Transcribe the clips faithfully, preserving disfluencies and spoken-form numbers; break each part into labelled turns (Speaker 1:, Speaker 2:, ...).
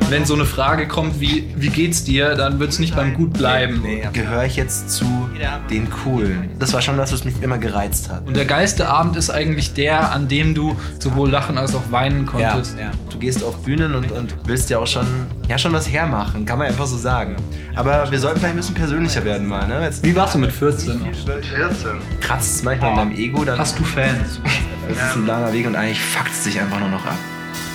Speaker 1: wenn so eine Frage kommt wie, wie geht's dir, dann wird es nicht beim gut bleiben.
Speaker 2: Nee, nee. Gehöre ich jetzt zu den Coolen? Das war schon das, was mich immer gereizt hat.
Speaker 1: Und der geilste Abend ist eigentlich der, an dem du sowohl lachen als auch weinen konntest.
Speaker 2: Ja, ja. Du gehst auf Bühnen und, und willst ja auch schon, ja, schon was hermachen, kann man einfach so sagen. Aber wir sollten vielleicht ein bisschen persönlicher werden mal, ne? Jetzt,
Speaker 1: Wie warst du mit vierzehn?
Speaker 2: vierzehn. Kratzt es manchmal in deinem Ego, dann
Speaker 1: Hast du Fans?
Speaker 2: es ist ein langer Weg und eigentlich fuckt es dich einfach nur noch ab.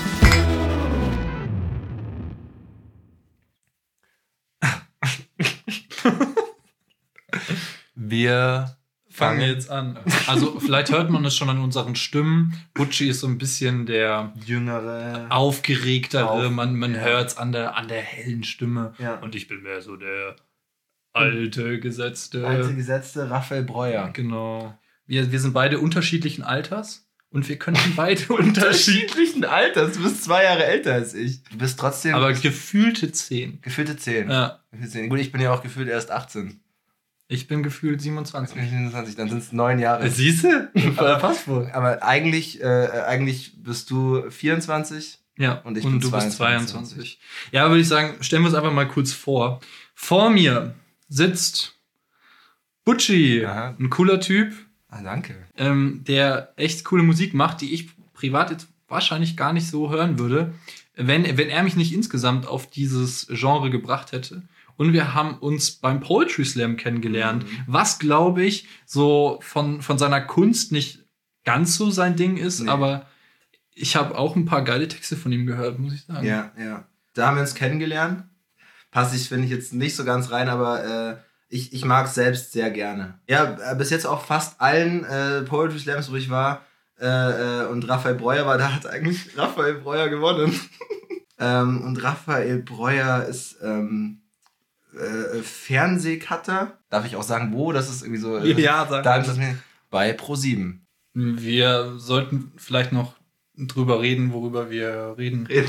Speaker 2: Wir
Speaker 1: Fangen wir jetzt an. Also vielleicht hört man es schon an unseren Stimmen. Butchi ist so ein bisschen der
Speaker 2: Jüngere,
Speaker 1: aufgeregtere.
Speaker 2: Auf,
Speaker 1: man man
Speaker 2: ja.
Speaker 1: hört es an der, an der hellen Stimme.
Speaker 2: Ja.
Speaker 1: Und ich bin mehr so der alte, gesetzte.
Speaker 2: alte Gesetzte Raphael Breuer.
Speaker 1: Genau. Wir, wir sind beide unterschiedlichen Alters. Und wir könnten beide unterschiedlich.
Speaker 2: Unterschiedlichen Alters. Du bist zwei Jahre älter als ich. Du bist trotzdem
Speaker 1: Aber gefühlte zehn.
Speaker 2: gefühlte zehn.
Speaker 1: Ja.
Speaker 2: Gefühlte zehn. Gut, ich bin ja auch gefühlt erst achtzehn.
Speaker 1: Ich bin gefühlt siebenundzwanzig.
Speaker 2: siebenundzwanzig, dann sind es neun Jahre.
Speaker 1: Siehst du?
Speaker 2: Aber-
Speaker 1: Passt wohl.
Speaker 2: Aber eigentlich, äh, eigentlich bist du vierundzwanzig.
Speaker 1: Ja,
Speaker 2: Und ich
Speaker 1: und
Speaker 2: bin
Speaker 1: du bist
Speaker 2: zweiundzwanzig.
Speaker 1: zweiundzwanzig. Ja, würde ich sagen, stellen wir uns einfach mal kurz vor. Vor mir sitzt Butchi,
Speaker 2: Aha.
Speaker 1: ein cooler Typ,
Speaker 2: Ah, danke.
Speaker 1: ähm, der echt coole Musik macht, die ich privat jetzt wahrscheinlich gar nicht so hören würde, wenn, wenn er mich nicht insgesamt auf dieses Genre gebracht hätte. Und wir haben uns beim Poetry Slam kennengelernt,
Speaker 2: Mhm.
Speaker 1: was, glaube ich, so von, von seiner Kunst nicht ganz so sein Ding ist,
Speaker 2: Nee.
Speaker 1: aber ich habe auch ein paar geile Texte von ihm gehört, muss ich sagen.
Speaker 2: Ja, ja. Da haben wir uns kennengelernt. Passe ich, finde ich, jetzt nicht so ganz rein, aber äh, ich, ich mag es selbst sehr gerne. Ja, äh, bis jetzt auch fast allen äh, Poetry Slams, wo ich war äh, äh, und Raphael Breuer war, da hat eigentlich Raphael Breuer gewonnen. ähm, und Raphael Breuer ist ähm, äh, Fernsehcutter. Darf ich auch sagen, wo? Das ist irgendwie so... Äh,
Speaker 1: Ja, sag
Speaker 2: da
Speaker 1: mal.
Speaker 2: ist das mir bei ProSieben.
Speaker 1: Wir sollten vielleicht noch drüber reden, worüber wir reden.
Speaker 2: Reden.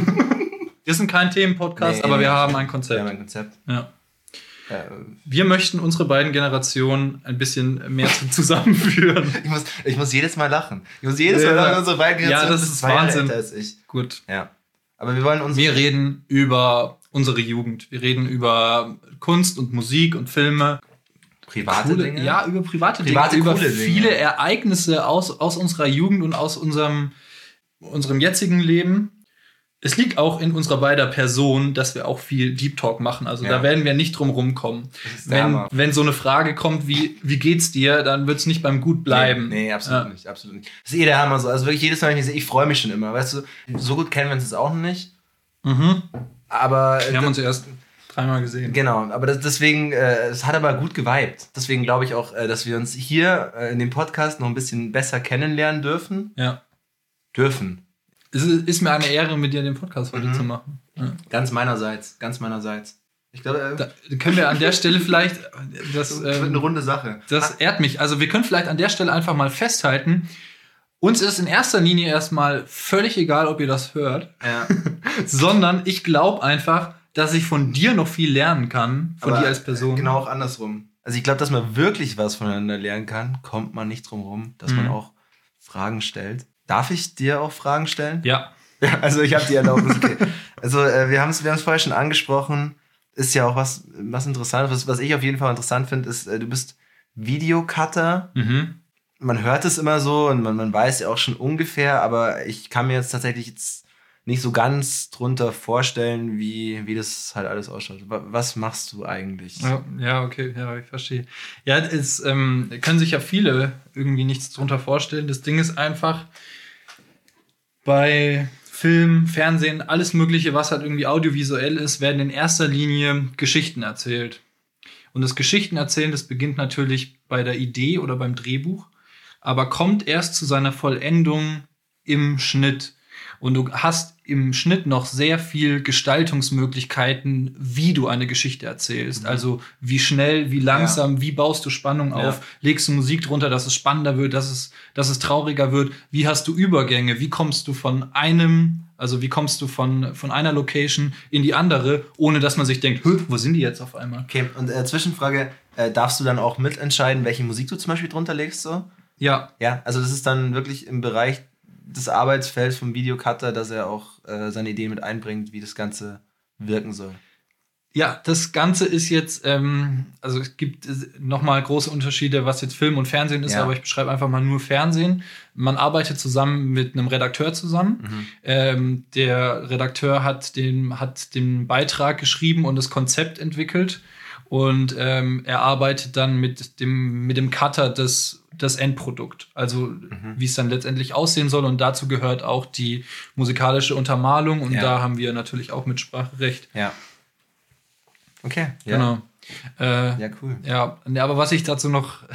Speaker 1: Wir sind kein Themenpodcast,
Speaker 2: Nee,
Speaker 1: aber wir
Speaker 2: nee.
Speaker 1: haben ein
Speaker 2: Ja,
Speaker 1: Konzept.
Speaker 2: mein Konzept.
Speaker 1: Ja.
Speaker 2: Äh,
Speaker 1: Wir möchten unsere beiden Generationen ein bisschen mehr zu- zusammenführen.
Speaker 2: ich, muss, ich muss jedes Mal lachen. Ich muss jedes Mal
Speaker 1: Ja.
Speaker 2: lachen, unsere beiden
Speaker 1: Ja,
Speaker 2: Generationen
Speaker 1: das
Speaker 2: sind
Speaker 1: ist
Speaker 2: zwei Jahre
Speaker 1: Wahnsinn.
Speaker 2: älter als ich.
Speaker 1: Gut.
Speaker 2: Ja. Aber wir wollen uns.
Speaker 1: Wir reden über unsere Jugend. Wir reden über Kunst und Musik und Filme.
Speaker 2: private
Speaker 1: Coole,
Speaker 2: Dinge.
Speaker 1: Ja, über private,
Speaker 2: Private,
Speaker 1: Dinge, über
Speaker 2: coole Dinge.
Speaker 1: viele Ereignisse aus, aus unserer Jugend und aus unserem, unserem jetzigen Leben. Es liegt auch in unserer beider Person, dass wir auch viel Deep Talk machen. Also
Speaker 2: Ja.
Speaker 1: da werden wir nicht drum rumkommen.
Speaker 2: Das ist der
Speaker 1: Wenn,
Speaker 2: Hammer.
Speaker 1: wenn so eine Frage kommt wie, wie geht's dir, dann wird es nicht beim gut bleiben.
Speaker 2: Nee, nee absolut
Speaker 1: Ja.
Speaker 2: nicht, absolut nicht. Das ist eh der Hammer so. Also wirklich jedes Mal, wenn ich sehe, ich freue mich schon immer. Weißt du, so gut kennen wir uns jetzt auch noch nicht.
Speaker 1: Mhm.
Speaker 2: Aber.
Speaker 1: Wir haben
Speaker 2: äh,
Speaker 1: uns erst dreimal gesehen.
Speaker 2: Genau, aber das, deswegen, äh, es hat aber gut geweibt. Deswegen glaube ich auch, äh, dass wir uns hier äh, in dem Podcast noch ein bisschen besser kennenlernen dürfen.
Speaker 1: Ja.
Speaker 2: Dürfen.
Speaker 1: Es ist, ist mir eine Ehre, mit dir den Podcast heute
Speaker 2: Mhm.
Speaker 1: zu machen. Ja.
Speaker 2: Ganz meinerseits, ganz meinerseits. Ich glaube, äh,
Speaker 1: Da können wir an der Stelle vielleicht, das,
Speaker 2: das wird eine
Speaker 1: ähm,
Speaker 2: runde Sache.
Speaker 1: das ehrt mich. Also wir können vielleicht an der Stelle einfach mal festhalten, uns ist in erster Linie erstmal völlig egal, ob ihr das hört,
Speaker 2: Ja.
Speaker 1: sondern ich glaube einfach, dass ich von dir noch viel lernen kann, von
Speaker 2: Aber,
Speaker 1: dir als Person.
Speaker 2: äh, Genau auch andersrum. Also ich glaube, dass man wirklich was voneinander lernen kann, kommt man nicht drum rum, dass
Speaker 1: Mhm.
Speaker 2: man auch Fragen stellt. Darf ich dir auch Fragen stellen?
Speaker 1: Ja.
Speaker 2: Ja, also ich habe die Erlaubnis. Okay. Also äh, wir haben es wir haben's vorher schon angesprochen. Ist ja auch was, was Interessantes. Was, was ich auf jeden Fall interessant finde, ist, äh, du bist Videocutter.
Speaker 1: Mhm.
Speaker 2: Man hört es immer so und man, man weiß ja auch schon ungefähr, aber ich kann mir jetzt tatsächlich jetzt nicht so ganz drunter vorstellen, wie, wie das halt alles ausschaut. Wa- Was machst du eigentlich?
Speaker 1: Ja, ja, okay, ja, ich verstehe. Ja, es ähm, können sich ja viele irgendwie nichts drunter vorstellen. Das Ding ist einfach, bei Film, Fernsehen, alles Mögliche, was halt irgendwie audiovisuell ist, werden in erster Linie Geschichten erzählt. Und das Geschichtenerzählen, das beginnt natürlich bei der Idee oder beim Drehbuch, aber kommt erst zu seiner Vollendung im Schnitt. Und du hast im Schnitt noch sehr viel Gestaltungsmöglichkeiten, wie du eine Geschichte erzählst.
Speaker 2: Mhm.
Speaker 1: Also wie schnell, wie langsam, wie baust du Spannung
Speaker 2: Ja.
Speaker 1: auf, legst du Musik drunter, dass es spannender wird, dass es, dass es trauriger wird. Wie hast du Übergänge? Wie kommst du von einem, also wie kommst du von, von einer Location in die andere, ohne dass man sich denkt, "Hö, wo sind die jetzt auf einmal?"
Speaker 2: Okay, und äh, Zwischenfrage, äh, darfst du dann auch mitentscheiden, welche Musik du zum Beispiel drunter legst? So?
Speaker 1: Ja,
Speaker 2: Ja, also das ist dann wirklich im Bereich das Arbeitsfeld vom Videocutter, dass er auch äh, seine Ideen mit einbringt, wie das Ganze wirken soll.
Speaker 1: Ja, das Ganze ist jetzt, ähm, also es gibt nochmal große Unterschiede, was jetzt Film und Fernsehen ist, ja. aber ich beschreibe einfach mal nur Fernsehen. Man arbeitet zusammen mit einem Redakteur zusammen. Mhm. Ähm, der Redakteur hat den, hat den Beitrag geschrieben und das Konzept entwickelt. Und ähm, er arbeitet dann mit dem, mit dem Cutter das, das Endprodukt. Also mhm. wie es dann letztendlich aussehen soll. Und dazu gehört auch die musikalische Untermalung. Und ja. da haben wir natürlich auch Mitspracherecht.
Speaker 2: Ja. Okay,
Speaker 1: ja. Genau. Äh,
Speaker 2: ja, cool.
Speaker 1: Ja, aber was ich dazu noch,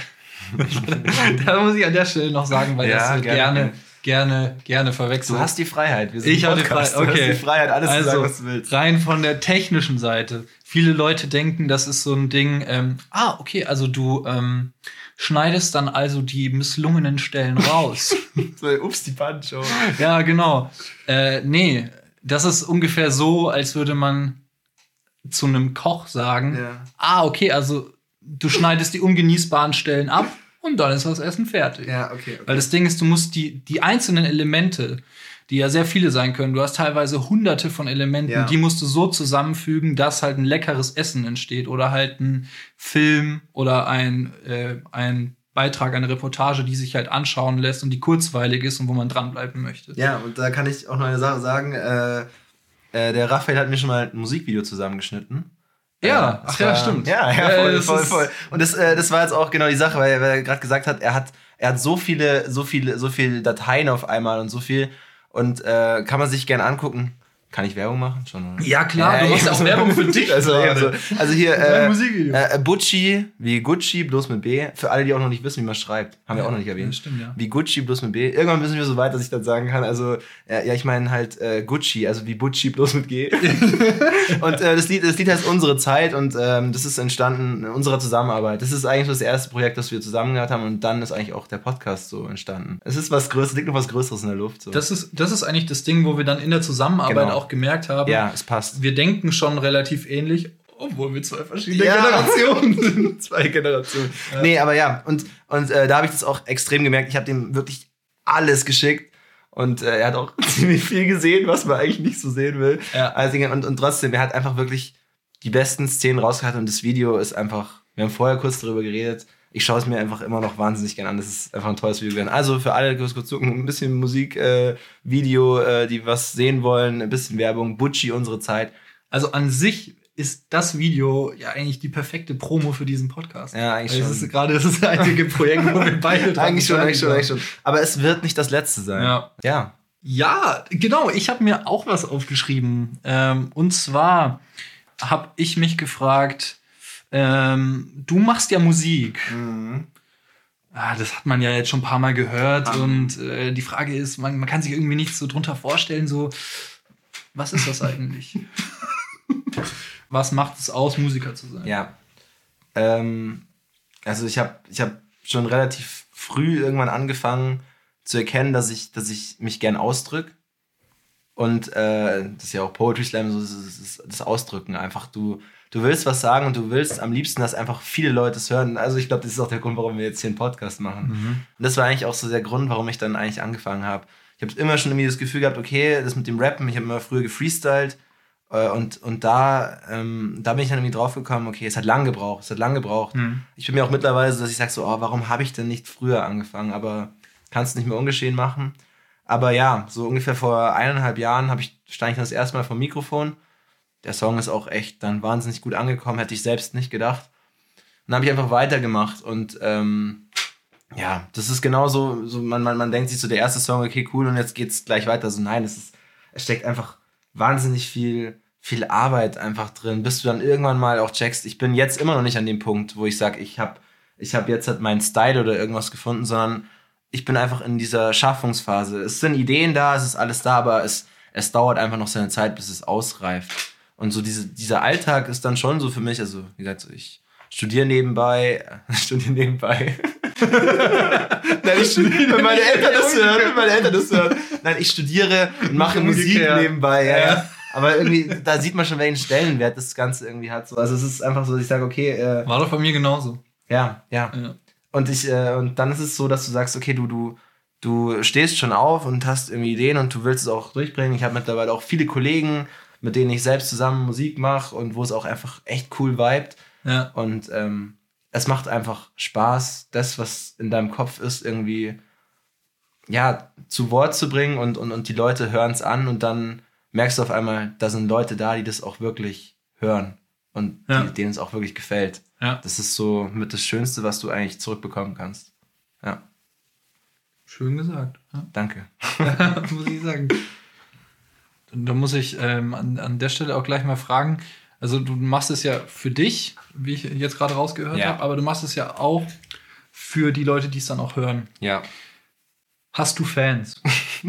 Speaker 1: da muss ich an der Stelle noch sagen, weil ja, das wird gerne, gerne, gerne, gerne verwechselt.
Speaker 2: Du hast die Freiheit. Wir
Speaker 1: sind ich habe die Freiheit. Okay.
Speaker 2: Du hast die Freiheit, alles
Speaker 1: also,
Speaker 2: zu sagen, was du willst.
Speaker 1: Rein von der technischen Seite. Viele Leute denken, das ist so ein Ding. Ähm, ah, okay, also du ähm, schneidest dann also die misslungenen Stellen raus.
Speaker 2: So, ups, die Pancho.
Speaker 1: Ja, genau. Äh, nee, das ist ungefähr so, als würde man zu einem Koch sagen,
Speaker 2: ja.
Speaker 1: ah, okay, also du schneidest die ungenießbaren Stellen ab und dann ist das Essen fertig.
Speaker 2: Ja, okay, okay.
Speaker 1: Weil das Ding ist, du musst die, die einzelnen Elemente, die ja sehr viele sein können, du hast teilweise hunderte von Elementen, ja. die musst du so zusammenfügen, dass halt ein leckeres Essen entsteht oder halt ein Film oder ein, äh, ein Beitrag, eine Reportage, die sich halt anschauen lässt und die kurzweilig ist und wo man dranbleiben möchte.
Speaker 2: Ja, und da kann ich auch noch eine Sache sagen, äh, Äh, der Raphael hat mir schon mal ein Musikvideo zusammengeschnitten.
Speaker 1: Ja,
Speaker 2: äh,
Speaker 1: ach ja,
Speaker 2: war,
Speaker 1: stimmt.
Speaker 2: Ja, ja, voll, äh, voll, voll. Und das, äh, das war jetzt auch genau die Sache, weil, weil er gerade gesagt hat, er hat, er hat so viele, so viele, so viele Dateien auf einmal und so viel und äh, kann man sich gerne angucken. Kann ich Werbung machen? Schon, oder?
Speaker 1: Ja, klar, du machst ja auch Werbung für dich.
Speaker 2: Also, also, also hier, äh, äh, Bucci, wie Gucci, bloß mit B. Für alle, die auch noch nicht wissen, wie man schreibt. Haben ja, wir auch noch nicht erwähnt.
Speaker 1: Ja, stimmt, ja.
Speaker 2: Wie Gucci, bloß mit B. Irgendwann müssen wir so weit, dass ich dann sagen kann, also, äh, ja, ich meine halt äh, Gucci, also wie Bucci, bloß mit G. Und äh, das, Lied, das Lied heißt Unsere Zeit und ähm, das ist entstanden in unserer Zusammenarbeit. Das ist eigentlich das erste Projekt, das wir zusammen gehabt haben und dann ist eigentlich auch der Podcast so entstanden. Es ist was Größeres, liegt noch was Größeres in der Luft. So.
Speaker 1: Das ist, das ist eigentlich das Ding, wo wir dann in der Zusammenarbeit
Speaker 2: genau.
Speaker 1: auch gemerkt haben,
Speaker 2: ja, es passt.
Speaker 1: Wir denken schon relativ ähnlich, obwohl wir zwei verschiedene
Speaker 2: ja.
Speaker 1: Generationen sind.
Speaker 2: Zwei Generationen. Ja. Nee, aber ja, und, und äh, da habe ich das auch extrem gemerkt. Ich habe dem wirklich alles geschickt und äh, er hat auch ziemlich viel gesehen, was man eigentlich nicht so sehen will.
Speaker 1: Ja.
Speaker 2: Also, und, und trotzdem, er hat einfach wirklich die besten Szenen rausgehauen und das Video ist einfach, wir haben vorher kurz darüber geredet, ich schaue es mir einfach immer noch wahnsinnig gerne an. Das ist einfach ein tolles Video gewesen. Also für alle, die kurz gucken, ein bisschen Musik, äh, Video, äh, die was sehen wollen, ein bisschen Werbung, Bucci, Unsere Zeit.
Speaker 1: Also an sich ist das Video ja eigentlich die perfekte Promo für diesen Podcast.
Speaker 2: Ja, eigentlich
Speaker 1: also
Speaker 2: schon.
Speaker 1: Das ist gerade das einzige Projekt, wo wir beide dran
Speaker 2: Eigentlich schon, eigentlich schon, eigentlich schon. Aber es wird nicht das letzte sein.
Speaker 1: Ja.
Speaker 2: Ja,
Speaker 1: ja genau. Ich habe mir auch was aufgeschrieben. Ähm, und zwar habe ich mich gefragt, Ähm, du machst ja Musik.
Speaker 2: Mhm.
Speaker 1: Ah, das hat man ja jetzt schon ein paar Mal gehört.
Speaker 2: Mhm.
Speaker 1: Und äh, die Frage ist, man, man kann sich irgendwie nichts so drunter vorstellen, so, was ist das eigentlich? Was macht es aus, Musiker zu sein?
Speaker 2: Ja. Ähm, also ich habe ich hab schon relativ früh irgendwann angefangen zu erkennen, dass ich, dass ich mich gern ausdrücke. Und äh, das ist ja auch Poetry Slam, so das, das, das Ausdrücken einfach. Du Du willst was sagen und du willst am liebsten, dass einfach viele Leute es hören. Also ich glaube, das ist auch der Grund, warum wir jetzt hier einen Podcast machen.
Speaker 1: Mhm.
Speaker 2: Und das war eigentlich auch so der Grund, warum ich dann eigentlich angefangen habe. Ich habe immer schon irgendwie das Gefühl gehabt, okay, das mit dem Rappen, ich habe immer früher gefreestylt äh, und, und da, ähm, da bin ich dann irgendwie drauf gekommen, okay, es hat lang gebraucht, es hat lang gebraucht.
Speaker 1: Mhm.
Speaker 2: Ich bin mir auch mittlerweile so, dass ich sage so, oh, warum habe ich denn nicht früher angefangen? Aber kannst nicht mehr ungeschehen machen. Aber ja, so ungefähr vor eineinhalb Jahren habe ich, stand ich dann das erste Mal vor dem Mikrofon. Der Song ist auch echt dann wahnsinnig gut angekommen, hätte ich selbst nicht gedacht. Dann habe ich einfach weitergemacht und ähm, ja, das ist genauso, so man, man, man denkt sich so, der erste Song, okay, cool, und jetzt geht's gleich weiter. So nein, es ist, es steckt einfach wahnsinnig viel, viel Arbeit einfach drin, bis du dann irgendwann mal auch checkst, ich bin jetzt immer noch nicht an dem Punkt, wo ich sage, ich habe ich hab jetzt halt meinen Style oder irgendwas gefunden, sondern ich bin einfach in dieser Schaffungsphase. Es sind Ideen da, es ist alles da, aber es, es dauert einfach noch seine Zeit, bis es ausreift. Und so diese, dieser Alltag ist dann schon so für mich, also wie gesagt, so ich studiere nebenbei, äh, studiere nebenbei. Nein, ich studiere, wenn meine Eltern das hören, wenn meine Eltern das hören. Nein, ich studiere und mache Musik nebenbei, ja. ja. Aber irgendwie, da sieht man schon, welchen Stellenwert das Ganze irgendwie hat. So. Also es ist einfach so, dass ich sage, okay. Äh,
Speaker 1: War doch bei mir genauso.
Speaker 2: Ja, ja.
Speaker 1: ja.
Speaker 2: Und ich, äh, und dann ist es so, dass du sagst, okay, du, du, du stehst schon auf und hast irgendwie Ideen und du willst es auch durchbringen. Ich habe mittlerweile auch viele Kollegen, mit denen ich selbst zusammen Musik mache und wo es auch einfach echt cool vibet.
Speaker 1: Ja.
Speaker 2: Und ähm, es macht einfach Spaß, das, was in deinem Kopf ist, irgendwie ja, zu Wort zu bringen und, und, und die Leute hören es an und dann merkst du auf einmal, da sind Leute da, die das auch wirklich hören und
Speaker 1: ja.
Speaker 2: die, denen es auch wirklich gefällt.
Speaker 1: Ja.
Speaker 2: Das ist so mit das Schönste, was du eigentlich zurückbekommen kannst. Ja.
Speaker 1: Schön gesagt. Ja.
Speaker 2: Danke.
Speaker 1: Muss ich sagen. Da muss ich ähm, an, an der Stelle auch gleich mal fragen, also du machst es ja für dich, wie ich jetzt gerade rausgehört
Speaker 2: ja.
Speaker 1: habe, aber du machst es ja auch für die Leute, die es dann auch hören.
Speaker 2: Ja.
Speaker 1: Hast du Fans?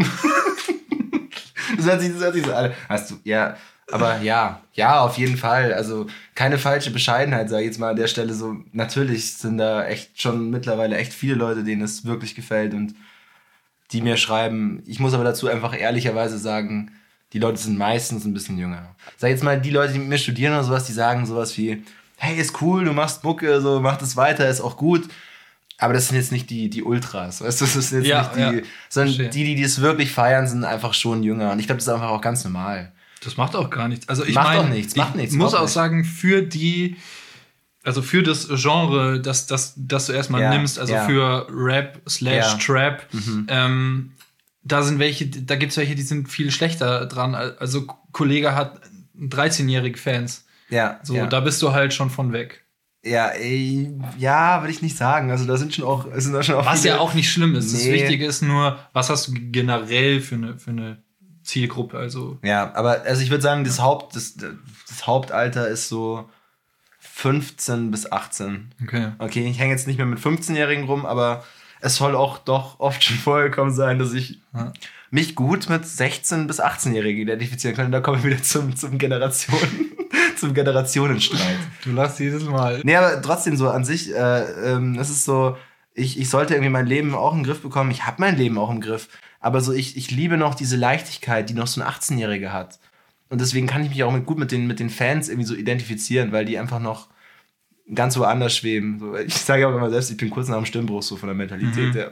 Speaker 2: das hört sich, das hört sich so an. Hast du, ja, aber ja, ja, auf jeden Fall. Also keine falsche Bescheidenheit, sage ich jetzt mal an der Stelle so. Natürlich sind da echt schon mittlerweile echt viele Leute, denen es wirklich gefällt und die mir schreiben. Ich muss aber dazu einfach ehrlicherweise sagen, die Leute sind meistens ein bisschen jünger. Sag jetzt mal, die Leute, die mit mir studieren oder sowas, die sagen sowas wie, hey, ist cool, du machst Mucke, so, mach das weiter, ist auch gut. Aber das sind jetzt nicht die, die Ultras, weißt du, das sind jetzt
Speaker 1: ja,
Speaker 2: nicht die,
Speaker 1: ja.
Speaker 2: sondern
Speaker 1: Verstehe.
Speaker 2: die, die das wirklich feiern, sind einfach schon jünger. Und ich glaube, das ist einfach auch ganz normal.
Speaker 1: Das macht auch gar nichts. Also ich
Speaker 2: macht
Speaker 1: mein,
Speaker 2: doch nichts, macht nichts.
Speaker 1: Ich muss auch
Speaker 2: nicht.
Speaker 1: sagen, für die, also für das Genre, das, das, das du erstmal
Speaker 2: ja,
Speaker 1: nimmst, also
Speaker 2: ja.
Speaker 1: für Rap slash
Speaker 2: Ja.
Speaker 1: Trap,
Speaker 2: Mhm.
Speaker 1: ähm, da sind welche, da gibt's welche, die sind viel schlechter dran. Also Kollege hat dreizehnjährige Fans.
Speaker 2: Ja,
Speaker 1: So,
Speaker 2: ja.
Speaker 1: da bist du halt schon von weg.
Speaker 2: Ja, ey, ja, würde ich nicht sagen. Also da sind schon auch, es sind da schon auch
Speaker 1: Was
Speaker 2: viele,
Speaker 1: ja auch nicht schlimm ist. Das
Speaker 2: Nee.
Speaker 1: Wichtige ist nur, was hast du generell für eine, für eine Zielgruppe? Also
Speaker 2: Ja, aber also ich würde sagen, das Haupt, das, das Hauptalter ist so fünfzehn bis achtzehn.
Speaker 1: okay.
Speaker 2: Okay, ich hänge jetzt nicht mehr mit fünfzehnjährigen rum, aber es soll auch doch oft schon vorgekommen sein, dass ich
Speaker 1: Ja.
Speaker 2: mich gut mit sechzehn bis achtzehnjährigen identifizieren kann. Und da kommen wir wieder zum, zum Generationen, zum Generationenstreit.
Speaker 1: Du lachst jedes Mal.
Speaker 2: Nee, aber trotzdem so an sich, äh, ähm, es ist so, ich, ich sollte irgendwie mein Leben auch im Griff bekommen. Ich habe mein Leben auch im Griff. Aber so, ich, ich liebe noch diese Leichtigkeit, die noch so ein achtzehnjähriger hat. Und deswegen kann ich mich auch mit, gut mit den, mit den Fans irgendwie so identifizieren, weil die einfach noch ganz woanders schweben. So, ich sage ja auch immer selbst, ich bin kurz nach dem Stimmbruch so von der Mentalität her.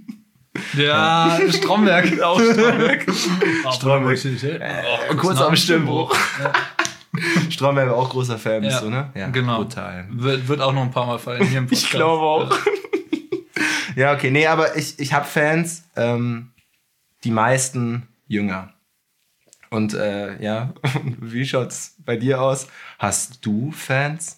Speaker 1: Ja, Stromberg. Auch Stromberg.
Speaker 2: Stromberg.
Speaker 1: Äh,
Speaker 2: kurz nach dem Stimmbruch.
Speaker 1: Ja.
Speaker 2: Stromberg war auch großer Fan, bist
Speaker 1: Ja,
Speaker 2: du, ne? Ja,
Speaker 1: genau.
Speaker 2: Brutal.
Speaker 1: Wird, wird auch noch ein paar Mal fallen hier im Podcast.
Speaker 2: Ich glaube auch. Ja, okay, nee, aber ich, ich habe Fans, ähm, die meisten jünger. Und äh, ja, wie schaut's bei dir aus? Hast du Fans?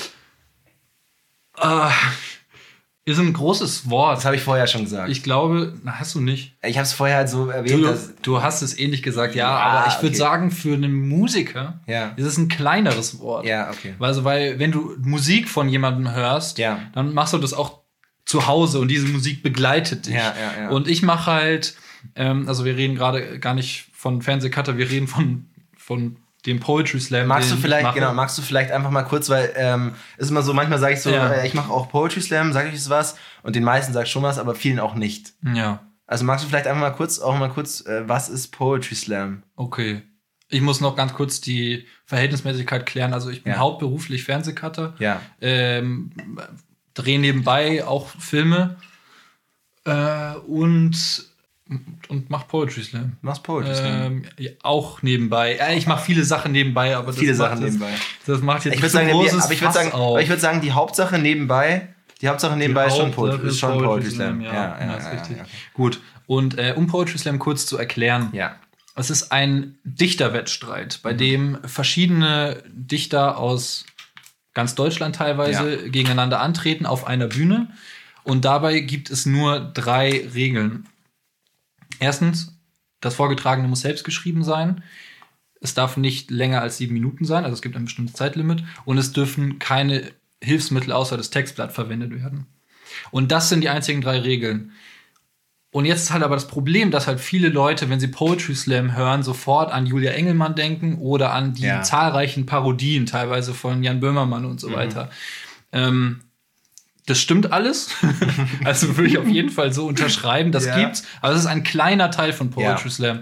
Speaker 1: Äh, ist ein großes Wort.
Speaker 2: Das habe ich vorher schon gesagt.
Speaker 1: Ich glaube, na, hast du nicht.
Speaker 2: Ich habe es vorher halt so erwähnt,
Speaker 1: Du,
Speaker 2: dass...
Speaker 1: du hast es ähnlich gesagt, ja,
Speaker 2: Ja,
Speaker 1: aber ich würde
Speaker 2: okay.
Speaker 1: sagen, für einen Musiker
Speaker 2: Ja.
Speaker 1: ist es ein kleineres Wort.
Speaker 2: Ja, okay.
Speaker 1: Also, weil, wenn du Musik von jemandem hörst,
Speaker 2: Ja.
Speaker 1: dann machst du das auch zu Hause und diese Musik begleitet dich.
Speaker 2: Ja, ja, ja.
Speaker 1: Und ich mache halt, ähm, also wir reden gerade gar nicht von Fernsehcutter, wir reden von, von dem Poetry Slam.
Speaker 2: Magst du
Speaker 1: den ich
Speaker 2: vielleicht,
Speaker 1: mache.
Speaker 2: genau, magst du vielleicht einfach mal kurz, weil ähm, ist immer so, manchmal sage ich so,
Speaker 1: Ja.
Speaker 2: äh, ich mache auch Poetry Slam, sage ich jetzt was und den meisten sag ich schon was, aber vielen auch nicht.
Speaker 1: Ja,
Speaker 2: Also magst du vielleicht einfach mal kurz, auch mal kurz, äh, was ist Poetry Slam?
Speaker 1: okay. Ich muss noch ganz kurz die Verhältnismäßigkeit klären. Also ich bin
Speaker 2: Ja.
Speaker 1: hauptberuflich Fernsehcutter.
Speaker 2: Ja.
Speaker 1: Ähm, drehe nebenbei auch Filme äh, und, und mach Poetry Slam.
Speaker 2: Machst Poetry Slam?
Speaker 1: Ähm, ja, auch nebenbei. Ja, ich mache viele Sachen nebenbei, aber das
Speaker 2: Viele
Speaker 1: macht
Speaker 2: Sachen
Speaker 1: jetzt,
Speaker 2: nebenbei.
Speaker 1: Das macht jetzt
Speaker 2: Ich würde
Speaker 1: zu
Speaker 2: sagen,
Speaker 1: großes
Speaker 2: die, aber ich würde
Speaker 1: Fass
Speaker 2: sagen,
Speaker 1: auf.
Speaker 2: aber ich würde sagen, die Hauptsache nebenbei, die Hauptsache nebenbei ist schon
Speaker 1: Hauptsache
Speaker 2: Poetry, ist schon
Speaker 1: Poetry
Speaker 2: Poetry
Speaker 1: Slam,
Speaker 2: Slam.
Speaker 1: ja,
Speaker 2: Ja, ja,
Speaker 1: ist
Speaker 2: ja,
Speaker 1: richtig.
Speaker 2: ja, okay.
Speaker 1: Gut. Und äh, um Poetry Slam kurz zu erklären.
Speaker 2: Ja.
Speaker 1: Es ist ein Dichterwettstreit, bei
Speaker 2: Mhm.
Speaker 1: dem verschiedene Dichter aus ganz Deutschland teilweise
Speaker 2: Ja.
Speaker 1: gegeneinander antreten auf einer Bühne. Und dabei gibt es nur drei Regeln. Erstens, das Vorgetragene muss selbst geschrieben sein. Es darf nicht länger als sieben Minuten sein, also es gibt ein bestimmtes Zeitlimit. Und es dürfen keine Hilfsmittel außer das Textblatt verwendet werden. Und das sind die einzigen drei Regeln. Und jetzt ist halt aber das Problem, dass halt viele Leute, wenn sie Poetry Slam hören, sofort an Julia Engelmann denken oder an die
Speaker 2: Ja.
Speaker 1: zahlreichen Parodien, teilweise von Jan Böhmermann und so weiter. Ähm, das stimmt alles. Also würde ich auf jeden Fall so unterschreiben. Das
Speaker 2: Ja.
Speaker 1: gibt's. Aber es ist ein kleiner Teil von Poetry
Speaker 2: Ja.
Speaker 1: Slam.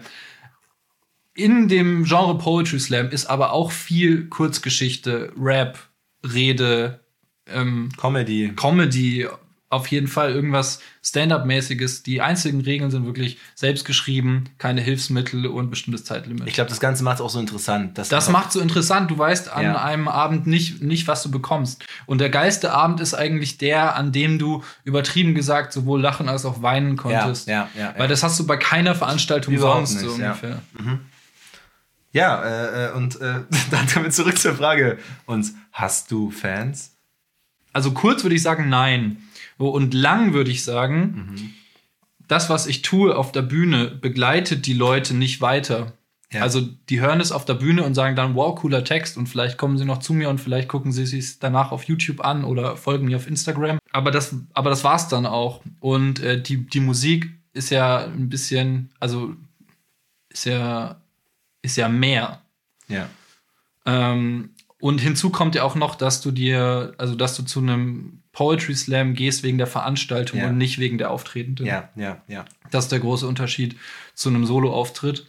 Speaker 1: In dem Genre Poetry Slam ist aber auch viel Kurzgeschichte, Rap, Rede, ähm,
Speaker 2: Comedy.
Speaker 1: Comedy, auf jeden Fall irgendwas Stand-up-mäßiges. Die einzigen Regeln sind wirklich selbst geschrieben, keine Hilfsmittel und bestimmtes Zeitlimit.
Speaker 2: Ich glaube, das Ganze macht es auch so interessant. Dass
Speaker 1: das macht so interessant. Du weißt an
Speaker 2: ja.
Speaker 1: einem Abend nicht, nicht, was du bekommst. Und der geilste Abend ist eigentlich der, an dem du übertrieben gesagt sowohl lachen als auch weinen konntest.
Speaker 2: Ja, ja, ja,
Speaker 1: Weil das hast du bei keiner Veranstaltung
Speaker 2: Überhaupt
Speaker 1: sonst
Speaker 2: nicht,
Speaker 1: so ungefähr.
Speaker 2: Ja, mhm. ja äh, und äh, dann kommen wir zurück zur Frage. Und hast du Fans?
Speaker 1: Also kurz würde ich sagen, nein. Und lang würde ich sagen, mhm. das, was ich tue auf der Bühne, begleitet die Leute nicht weiter. Ja. Also die hören es auf der Bühne und sagen dann, wow, cooler Text. Und vielleicht kommen sie noch zu mir und vielleicht gucken sie es danach auf YouTube an oder folgen mir auf Instagram. Aber das, aber das war's dann auch. Und äh, die, die Musik ist ja ein bisschen, also ist ja, ist ja mehr.
Speaker 2: Ja.
Speaker 1: Ähm, und hinzu kommt ja auch noch, dass du dir, also dass du zu einem Poetry Slam gehst wegen der Veranstaltung ja. und nicht wegen der Auftretenden.
Speaker 2: Ja, ja, ja.
Speaker 1: Das ist der große Unterschied zu einem Solo-Auftritt.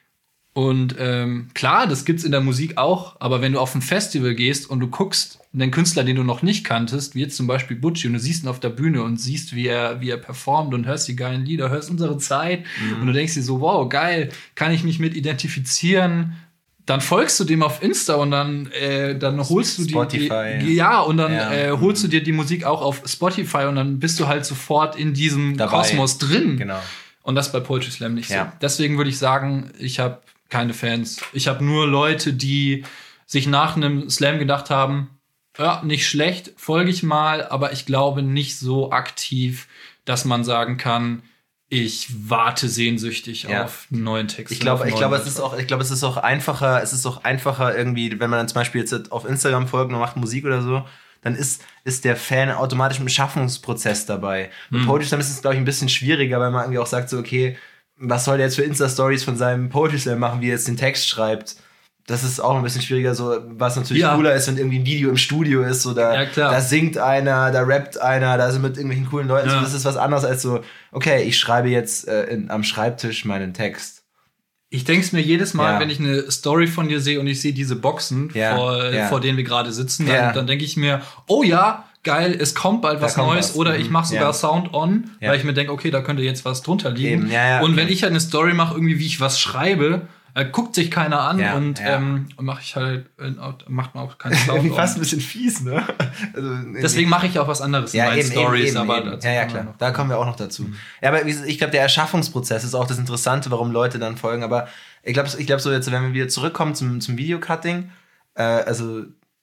Speaker 1: Und ähm, klar, das gibt's in der Musik auch, aber wenn du auf ein Festival gehst und du guckst einen Künstler, den du noch nicht kanntest, wie jetzt zum Beispiel Butchi, und du siehst ihn auf der Bühne und siehst, wie er, wie er performt und hörst die geilen Lieder, hörst unsere Zeit mhm. und du denkst dir so, wow, geil, kann ich mich mit identifizieren? Dann folgst du dem auf Insta und dann, äh, dann holst du
Speaker 2: Spotify.
Speaker 1: die, die ja und dann
Speaker 2: ja.
Speaker 1: äh, holst du dir die Musik auch auf Spotify und dann bist du halt sofort in diesem
Speaker 2: Dabei.
Speaker 1: Kosmos drin.
Speaker 2: Genau.
Speaker 1: Und das bei Poetry Slam nicht
Speaker 2: ja.
Speaker 1: so. Deswegen würde ich sagen, ich habe keine Fans. Ich habe nur Leute, die sich nach einem Slam gedacht haben, ja, nicht schlecht, folge ich mal, aber ich glaube nicht so aktiv, dass man sagen kann, ich warte sehnsüchtig ja. auf einen neuen Text.
Speaker 2: Ich glaube, ich glaube, es ist auch, ich glaube, es ist auch einfacher, es ist auch einfacher irgendwie, wenn man dann zum Beispiel jetzt auf Instagram folgt und macht Musik oder so, dann ist, ist der Fan automatisch im Schaffungsprozess dabei. Bei mhm. Poetry Slam ist es, glaube ich, ein bisschen schwieriger, weil man irgendwie auch sagt so, okay, was soll der jetzt für Insta-Stories von seinem Poetry Slam machen, wie er jetzt den Text schreibt? Das ist auch ein bisschen schwieriger, so, was natürlich ja. cooler ist, wenn irgendwie ein Video im Studio ist, so, da, ja, da singt einer, da rappt einer, da sind mit irgendwelchen coolen Leuten, ja. so, das ist was anderes als so, okay, ich schreibe jetzt äh, in, am Schreibtisch meinen Text.
Speaker 1: Ich denke es mir jedes Mal, ja. wenn ich eine Story von dir sehe und ich sehe diese Boxen,
Speaker 2: ja.
Speaker 1: vor,
Speaker 2: ja.
Speaker 1: vor denen wir gerade sitzen, dann,
Speaker 2: ja.
Speaker 1: dann denke ich mir, oh ja, geil, es kommt bald was kommt Neues was. Oder ich mache sogar ja. Sound on, ja. weil ich mir denke, okay, da könnte jetzt was drunter liegen.
Speaker 2: Ja, ja,
Speaker 1: und
Speaker 2: okay.
Speaker 1: wenn ich halt eine Story mache, irgendwie wie ich was schreibe, äh, guckt sich keiner an
Speaker 2: ja,
Speaker 1: und
Speaker 2: ja.
Speaker 1: ähm, mache ich halt äh, macht man auch keinen Sound on.
Speaker 2: Fast ein bisschen fies, ne?
Speaker 1: Also, Deswegen mache ich auch was anderes
Speaker 2: ja,
Speaker 1: in meinen
Speaker 2: eben,
Speaker 1: Stories,
Speaker 2: eben,
Speaker 1: aber
Speaker 2: eben. Ja, ja, klar. Da kommen wir auch noch dazu. Mhm. Ja, aber ich glaube, der Erschaffungsprozess ist auch das Interessante, warum Leute dann folgen, aber ich glaube, ich glaube so jetzt, wenn wir wieder zurückkommen zum, zum Videocutting, äh, also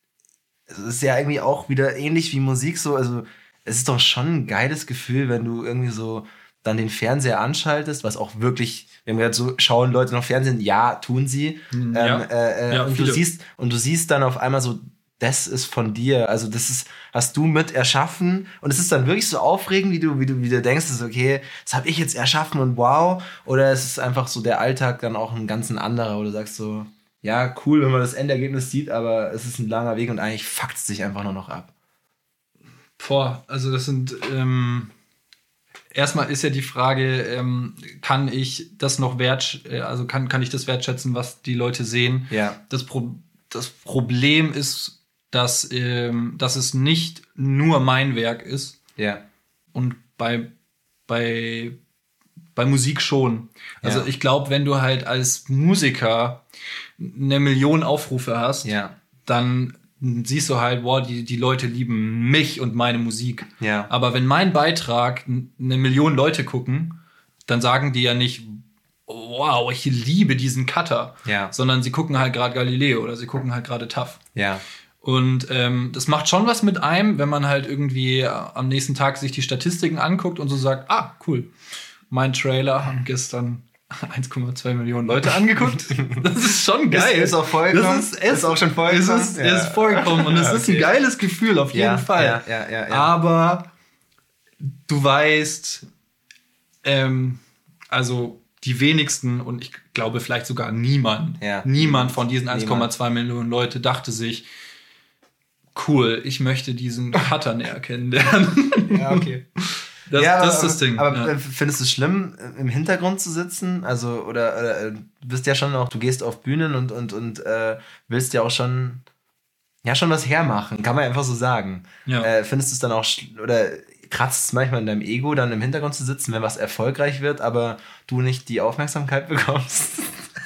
Speaker 2: es ist ja irgendwie auch wieder ähnlich wie Musik so, also es ist doch schon ein geiles Gefühl, wenn du irgendwie so dann den Fernseher anschaltest, was auch wirklich, wir haben gesagt, so schauen Leute noch Fernsehen, ja, tun sie. Ja. Ähm, äh, äh, ja, und, du siehst, und du siehst dann auf einmal so, das ist von dir, also das ist, hast du mit erschaffen und es ist dann wirklich so aufregend, wie du, wie du, wie du denkst, ist okay, das habe ich jetzt erschaffen und wow, oder es ist einfach so der Alltag dann auch ein ganz anderer, wo du sagst so, ja, cool, wenn man das Endergebnis sieht, aber es ist ein langer Weg und eigentlich fuckt es sich einfach nur noch ab.
Speaker 1: Boah, also das sind, ähm, erstmal ist ja die Frage, ähm, kann ich das noch wert, also kann, kann ich das wertschätzen, was die Leute sehen?
Speaker 2: Ja.
Speaker 1: Das, Pro- das Problem ist, dass, ähm, dass es nicht nur mein Werk ist.
Speaker 2: Ja.
Speaker 1: Und bei, bei, bei Musik schon. Also
Speaker 2: ja.
Speaker 1: ich glaube, wenn du halt als Musiker eine Million Aufrufe hast,
Speaker 2: ja.
Speaker 1: dann siehst du halt, wow, die, die Leute lieben mich und meine Musik.
Speaker 2: Ja.
Speaker 1: Aber wenn mein Beitrag eine Million Leute gucken, dann sagen die ja nicht, wow, ich liebe diesen Cutter.
Speaker 2: Ja.
Speaker 1: Sondern sie gucken halt gerade Galileo oder sie gucken halt gerade Tough.
Speaker 2: Ja.
Speaker 1: Und ähm, das macht schon was mit einem, wenn man halt irgendwie am nächsten Tag sich die Statistiken anguckt und so sagt, ah, cool, mein Trailer haben gestern eins Komma zwei Millionen Leute angeguckt. Das ist schon geil.
Speaker 2: Ist, ist auch vorgekommen.
Speaker 1: Das ist, ist
Speaker 2: auch schon vorgekommen.
Speaker 1: Es ist, ja. ist vorgekommen und es okay. ist ein geiles Gefühl, auf jeden
Speaker 2: ja,
Speaker 1: Fall.
Speaker 2: Ja, ja, ja, ja.
Speaker 1: Aber du weißt, ähm, also die wenigsten und ich glaube vielleicht sogar niemand,
Speaker 2: ja.
Speaker 1: niemand von diesen eins Komma zwei Millionen Leute dachte sich, cool, ich möchte diesen Cutter näher kennenlernen.
Speaker 2: Ja, okay.
Speaker 1: Das,
Speaker 2: ja, aber,
Speaker 1: das ist das Ding.
Speaker 2: Aber
Speaker 1: ja.
Speaker 2: findest du es schlimm, im Hintergrund zu sitzen? Also, oder, oder du bist ja schon auch, du gehst auf Bühnen und, und, und äh, willst ja auch schon, ja, schon was hermachen, kann man einfach so sagen.
Speaker 1: Ja.
Speaker 2: Äh, findest du es dann auch, schl- oder kratzt es manchmal in deinem Ego, dann im Hintergrund zu sitzen, wenn was erfolgreich wird, aber du nicht die Aufmerksamkeit bekommst?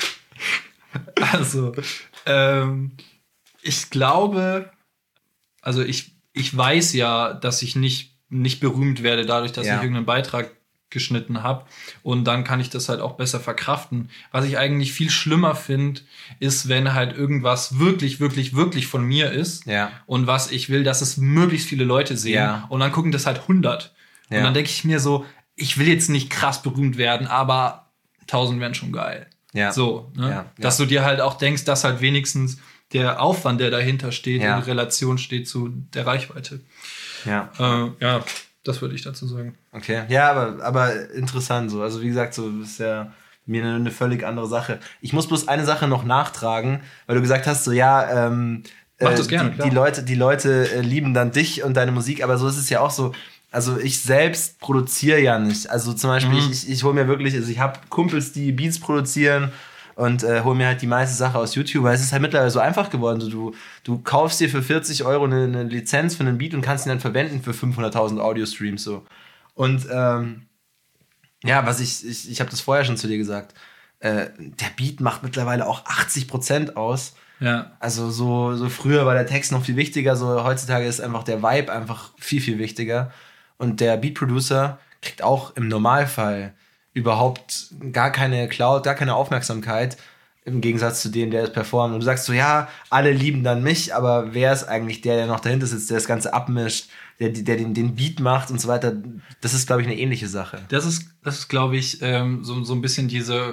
Speaker 1: Also, ähm, ich glaube, also ich, ich weiß ja, dass ich nicht, nicht berühmt werde dadurch, dass
Speaker 2: Ja.
Speaker 1: ich irgendeinen Beitrag geschnitten habe. Und dann kann ich das halt auch besser verkraften. Was ich eigentlich viel schlimmer finde, ist, wenn halt irgendwas wirklich, wirklich, wirklich von mir ist.
Speaker 2: Ja.
Speaker 1: Und was ich will, dass es möglichst viele Leute sehen.
Speaker 2: Ja.
Speaker 1: Und dann gucken das halt hundert.
Speaker 2: Ja.
Speaker 1: Und dann denke ich mir so, ich will jetzt nicht krass berühmt werden, aber tausend wären schon geil.
Speaker 2: Ja.
Speaker 1: So, ne?
Speaker 2: Ja.
Speaker 1: Dass
Speaker 2: Ja.
Speaker 1: du dir halt auch denkst, dass halt wenigstens der Aufwand, der dahinter steht,
Speaker 2: Ja.
Speaker 1: in Relation steht zu der Reichweite.
Speaker 2: Ja.
Speaker 1: Äh, ja, das würde ich dazu sagen.
Speaker 2: Okay, ja, aber, aber interessant so. Also wie gesagt, so ist ja mir eine, eine völlig andere Sache. Ich muss bloß eine Sache noch nachtragen, weil du gesagt hast, so ja, ähm,
Speaker 1: Mach das
Speaker 2: äh,
Speaker 1: gerne,
Speaker 2: die,
Speaker 1: klar.
Speaker 2: die Leute, die Leute äh, lieben dann dich und deine Musik, aber so ist es ja auch so. Also ich selbst produziere ja nicht. Also zum Beispiel,
Speaker 1: Mhm.
Speaker 2: ich, ich, ich hole mir wirklich, also ich habe Kumpels, die Beats produzieren und äh, hole mir halt die meiste Sache aus YouTube, weil es ist halt mittlerweile so einfach geworden. So, du, du kaufst dir für vierzig Euro eine, eine Lizenz für einen Beat und kannst ihn dann verwenden für fünfhunderttausend Audio-Streams. So. Und ähm, ja, was ich, ich, ich habe das vorher schon zu dir gesagt, äh, der Beat macht mittlerweile auch achtzig Prozent aus.
Speaker 1: Ja.
Speaker 2: Also so, so früher war der Text noch viel wichtiger, so heutzutage ist einfach der Vibe einfach viel, viel wichtiger. Und der Beat-Producer kriegt auch im Normalfall überhaupt gar keine Cloud, gar keine Aufmerksamkeit im Gegensatz zu dem, der es performt. Und du sagst so, ja, alle lieben dann mich, aber wer ist eigentlich der, der noch dahinter sitzt, der das Ganze abmischt, der, der den, den Beat macht und so weiter? Das ist, glaube ich, eine ähnliche Sache.
Speaker 1: Das ist, das ist, glaube ich, ähm, so, so ein bisschen diese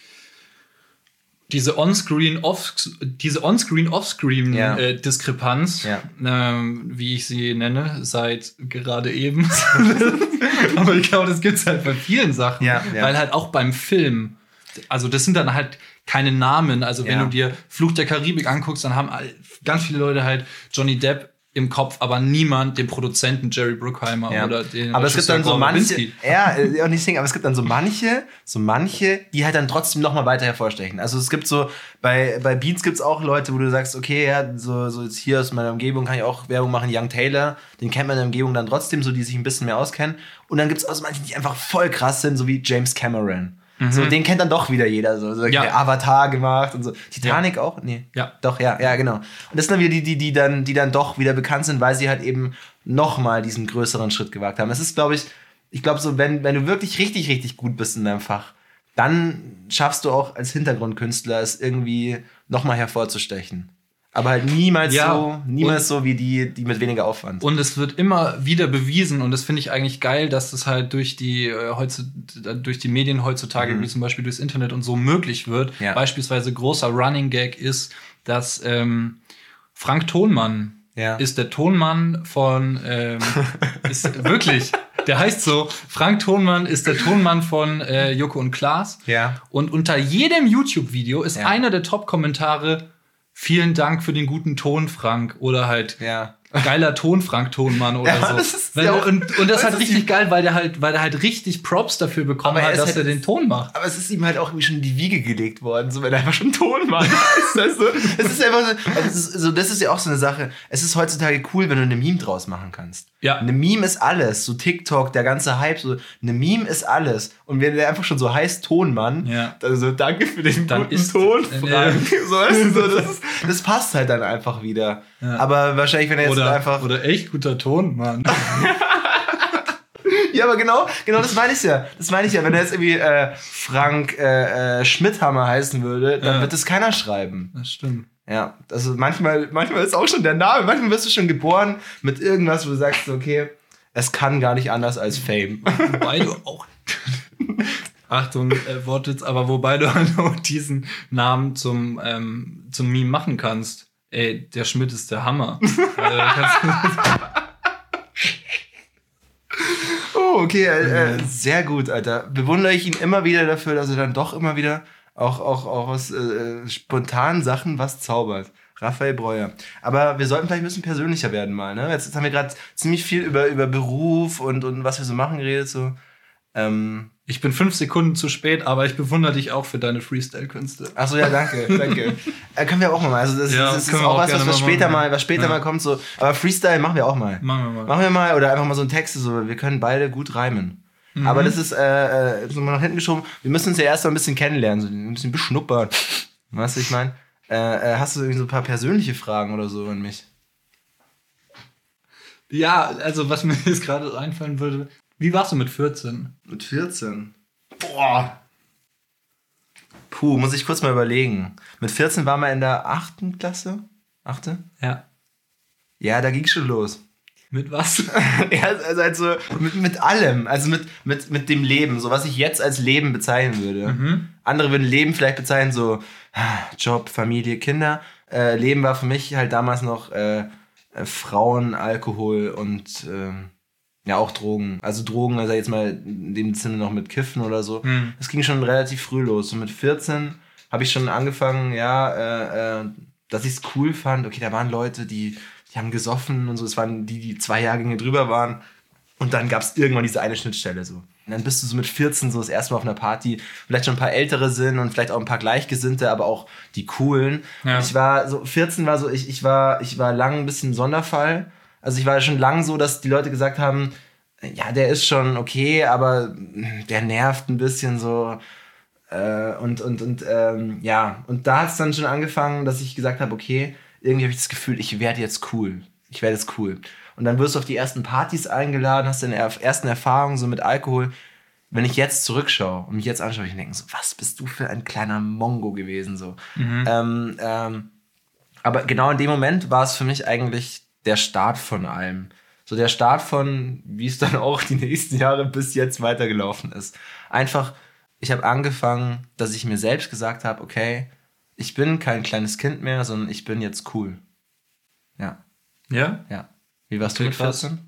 Speaker 1: diese On-Screen, Off, diese On-Screen, Off-Screen
Speaker 2: Ja.
Speaker 1: äh, Diskrepanz,
Speaker 2: Ja.
Speaker 1: ähm, wie ich sie nenne, seit gerade eben. Aber ich glaube, das gibt's halt bei vielen Sachen.
Speaker 2: Ja, ja.
Speaker 1: Weil halt auch beim Film, also das sind dann halt keine Namen. Also wenn
Speaker 2: Ja.
Speaker 1: du dir Fluch der Karibik anguckst, dann haben all- ganz viele Leute halt Johnny Depp im Kopf, aber niemand den Produzenten Jerry Bruckheimer
Speaker 2: Ja.
Speaker 1: oder den
Speaker 2: Aber es gibt dann so
Speaker 1: Regisseur
Speaker 2: manche,
Speaker 1: Verbinski.
Speaker 2: ja, äh, auch nicht singen, aber es gibt dann so manche, so manche, die halt dann trotzdem noch mal weiter hervorstechen. Also es gibt so, bei, bei Beats gibt's auch Leute, wo du sagst, okay, ja, so, so jetzt hier aus meiner Umgebung kann ich auch Werbung machen, Young Taylor, den kennt man in der Umgebung dann trotzdem, so die sich ein bisschen mehr auskennen. Und dann gibt's auch so manche, die einfach voll krass sind, so wie James Cameron. So, den kennt dann doch wieder jeder. So, so
Speaker 1: Ja.
Speaker 2: der Avatar gemacht und so. Titanic auch? Nee.
Speaker 1: Ja.
Speaker 2: Doch, ja, ja, genau. Und das sind dann wieder die, die, die dann, die dann doch wieder bekannt sind, weil sie halt eben nochmal diesen größeren Schritt gewagt haben. Es ist, glaube ich, ich glaube so, wenn, wenn du wirklich richtig, richtig gut bist in deinem Fach, dann schaffst du auch als Hintergrundkünstler es irgendwie nochmal hervorzustechen. Aber halt niemals
Speaker 1: Ja.
Speaker 2: so, niemals so wie die, die mit weniger Aufwand.
Speaker 1: Und es wird immer wieder bewiesen, und das finde ich eigentlich geil, dass das halt durch die, äh, heutzu, durch die Medien heutzutage,
Speaker 2: Mhm.
Speaker 1: wie zum Beispiel durchs Internet und so möglich wird.
Speaker 2: Ja.
Speaker 1: Beispielsweise großer Running Gag ist, dass ähm, Frank Thonmann
Speaker 2: Ja.
Speaker 1: ist der Tonmann von, ähm, ist wirklich, der heißt so, Frank Thonmann ist der Tonmann von äh, Joko und Klaas.
Speaker 2: Ja.
Speaker 1: Und unter jedem YouTube-Video ist
Speaker 2: Ja.
Speaker 1: einer der Top-Kommentare: Vielen Dank für den guten Ton, Frank. Oder halt
Speaker 2: Ja.
Speaker 1: geiler Ton, Frank Tonmann oder
Speaker 2: Ja,
Speaker 1: so.
Speaker 2: das ist
Speaker 1: Weil,
Speaker 2: ja auch-
Speaker 1: und, und das ist
Speaker 2: das
Speaker 1: halt
Speaker 2: ist
Speaker 1: richtig
Speaker 2: die-
Speaker 1: geil, weil der halt, weil der halt richtig Props dafür bekommen
Speaker 2: Aber er
Speaker 1: hat,
Speaker 2: ist
Speaker 1: dass
Speaker 2: halt-
Speaker 1: er den Ton macht.
Speaker 2: Aber es ist ihm halt auch irgendwie schon in die Wiege gelegt worden, so wenn er einfach schon Tonmann ist. Weißt du? Es ist einfach so, also es ist, so, das ist ja auch so eine Sache. Es ist heutzutage cool, wenn du eine Meme draus machen kannst.
Speaker 1: Ja.
Speaker 2: Eine Meme ist alles. So TikTok, der ganze Hype, so eine Meme ist alles. Und wenn der einfach schon so heißt Tonmann,
Speaker 1: Ja.
Speaker 2: also danke für den
Speaker 1: Dann
Speaker 2: guten
Speaker 1: ist-
Speaker 2: Ton,
Speaker 1: äh,
Speaker 2: Frank. So, weißt du, so, das, ist, das passt halt dann einfach wieder.
Speaker 1: Ja.
Speaker 2: Aber wahrscheinlich, wenn er jetzt
Speaker 1: Oder,
Speaker 2: einfach.
Speaker 1: oder echt guter Ton, Mann.
Speaker 2: Ja, aber genau, genau das meine ich ja. Das meine ich ja. Wenn er jetzt irgendwie äh, Frank äh, äh, Schmidthammer heißen würde, dann
Speaker 1: Ja.
Speaker 2: wird es keiner schreiben.
Speaker 1: Das stimmt.
Speaker 2: Ja, also manchmal, manchmal ist auch schon der Name, manchmal wirst du schon geboren mit irgendwas, wo du sagst, okay, es kann gar nicht anders als Fame.
Speaker 1: Wobei du auch. Achtung, äh, Wortwitz, aber wobei du halt auch diesen Namen zum, ähm, zum Meme machen kannst. Ey, der Schmidt ist der Hammer. äh, kannst
Speaker 2: Oh, okay, äh, äh, sehr gut, Alter. Bewundere ich ihn immer wieder dafür, dass er dann doch immer wieder auch, auch, auch aus äh, spontanen Sachen was zaubert. Raphael Breuer. Aber wir sollten vielleicht ein bisschen persönlicher werden mal, ne? Jetzt, jetzt haben wir gerade ziemlich viel über, über Beruf und, und was wir so machen geredet, so. Ähm,
Speaker 1: Ich bin fünf Sekunden zu spät, aber ich bewundere dich auch für deine Freestyle-Künste.
Speaker 2: Achso, ja, danke, danke. äh, können wir auch mal. Also das,
Speaker 1: ja,
Speaker 2: das ist auch, auch was, was, was später mal, was später ja. mal kommt. So. Aber Freestyle machen wir auch mal.
Speaker 1: Machen wir mal.
Speaker 2: Machen wir mal oder einfach mal so einen Text. So. Wir können beide gut reimen. Mhm. Aber das ist äh, äh, so mal nach hinten geschoben. Wir müssen uns ja erst mal ein bisschen kennenlernen, so ein bisschen beschnuppern. Weißt du, ich meine? Äh, äh, hast du irgendwie so ein paar persönliche Fragen oder so an mich?
Speaker 1: Ja, also was mir jetzt gerade einfallen würde. Wie warst du mit vierzehn?
Speaker 2: Mit vierzehn? Boah. Puh, muss ich kurz mal überlegen. Mit vierzehn waren wir in der achten Klasse? Achte?
Speaker 1: Ja.
Speaker 2: Ja, da ging schon los.
Speaker 1: Mit was?
Speaker 2: ja, also, also mit, mit allem. Also mit, mit, mit dem Leben. So, was ich jetzt als Leben bezeichnen würde.
Speaker 1: Mhm.
Speaker 2: Andere würden Leben vielleicht bezeichnen, so Job, Familie, Kinder. Äh, Leben war für mich halt damals noch äh, äh, Frauen, Alkohol und äh, ja auch Drogen. Also Drogen, also jetzt mal in dem Sinne noch mit Kiffen oder so.
Speaker 1: Mhm.
Speaker 2: Das ging schon relativ früh los. So mit vierzehn habe ich schon angefangen, ja, äh, äh, dass ich es cool fand. Okay, da waren Leute, die Die haben gesoffen und so. Es waren die, die zwei Jahrgänge drüber waren. Und dann gab es irgendwann diese eine Schnittstelle so. Und dann bist du so mit vierzehn so das erste Mal auf einer Party. Vielleicht schon ein paar Ältere sind und vielleicht auch ein paar Gleichgesinnte, aber auch die Coolen. Ja. Ich war so, vierzehn war so, ich, ich war, ich war lang ein bisschen Sonderfall. Also ich war schon lang so, dass die Leute gesagt haben, ja, der ist schon okay, aber der nervt ein bisschen so. Äh, und, und, und, ähm, ja. Und da hat es dann schon angefangen, dass ich gesagt habe, okay, irgendwie habe ich das Gefühl, ich werde jetzt cool. Ich werde jetzt cool. Und dann wirst du auf die ersten Partys eingeladen, hast deine ersten Erfahrungen so mit Alkohol. Wenn ich jetzt zurückschaue und mich jetzt anschaue, ich denke so, was bist du für ein kleiner Mongo gewesen? So. Mhm. Ähm, ähm, aber genau in dem Moment war es für mich eigentlich der Start von allem. So der Start von, wie es dann auch die nächsten Jahre bis jetzt weitergelaufen ist. Einfach, ich habe angefangen, dass ich mir selbst gesagt habe, okay, ich bin kein kleines Kind mehr, sondern ich bin jetzt cool. Ja.
Speaker 1: Ja?
Speaker 2: Ja. Wie warst
Speaker 1: okay,
Speaker 2: du mit vierzehn?
Speaker 1: Krass.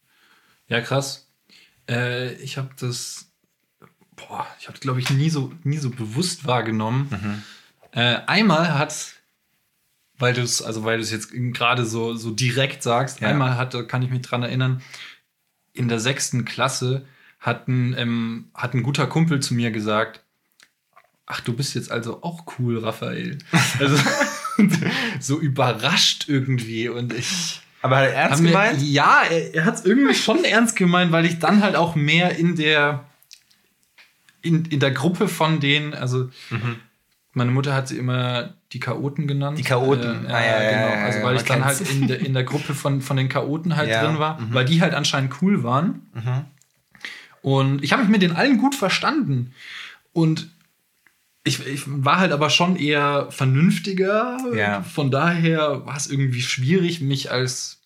Speaker 1: Ja, krass. Äh, ich habe das, boah, ich habe glaube ich nie so nie so bewusst wahrgenommen. Mhm. Äh, einmal hat, weil du es, also weil du es jetzt gerade so so direkt sagst, ja. einmal hat, kann ich mich dran erinnern, in der sechsten Klasse hat ein, ähm, hat ein guter Kumpel zu mir gesagt, ach, du bist jetzt also auch cool, Raphael. Also so überrascht irgendwie und ich.
Speaker 2: Aber hat er ernst
Speaker 1: mir,
Speaker 2: gemeint?
Speaker 1: Ja, er, er hat es irgendwie schon ernst gemeint, weil ich dann halt auch mehr in der in, in der Gruppe von denen, also mhm. meine Mutter hat sie immer die Chaoten genannt.
Speaker 2: Die Chaoten,
Speaker 1: äh, ah, ja, ja, genau. Also weil ich dann halt in der, in der Gruppe von, von den Chaoten halt ja. drin war, mhm. weil die halt anscheinend cool waren. Mhm. Und ich habe mich mit den allen gut verstanden. Und Ich, ich war halt aber schon eher vernünftiger.
Speaker 2: Ja.
Speaker 1: Von daher war es irgendwie schwierig, mich als.